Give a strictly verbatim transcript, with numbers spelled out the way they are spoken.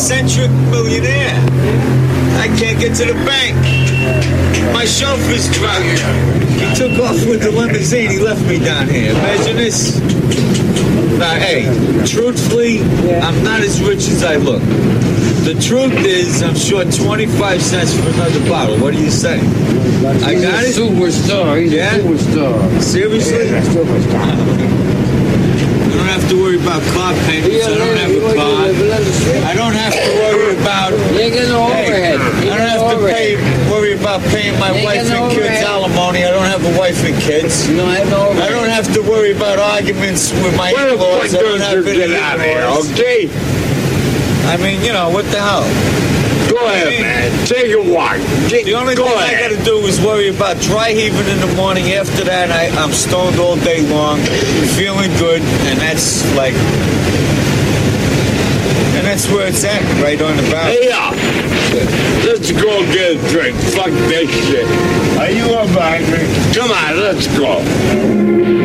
eccentric millionaire. I can't get to the bank. My chauffeur's drunk. He took off with the limousine. He left me down here. Imagine this. Now, hey, truthfully, I'm not as rich as I look. The truth is, I'm short twenty-five cents for another bottle. What do you say? I got it? Superstar. He's Yeah? a superstar. Seriously? Yeah, superstar. I don't have to worry about car payments. I don't have a car. I don't have to worry about... You ain't got no overhead. Hey, I don't have to pay, worry about paying my You ain't wife got no and kids overhead. alimony. I don't have a wife and kids. You don't have no overhead. I don't have to worry about arguments with my Where the in-laws. fuck I don't don't have you any get out of here, in-laws. okay? I mean, you know, what the hell? Go ahead, man. Take a walk. Get, The only go thing ahead. I got to do is worry about dry heaving in the morning. After that, I, I'm stoned all day long, feeling good, and that's like... And that's where it's at, right on the bow. Hey, up. Let's go get a drink. Fuck this shit. Are you up, Angry? Come on, let's go.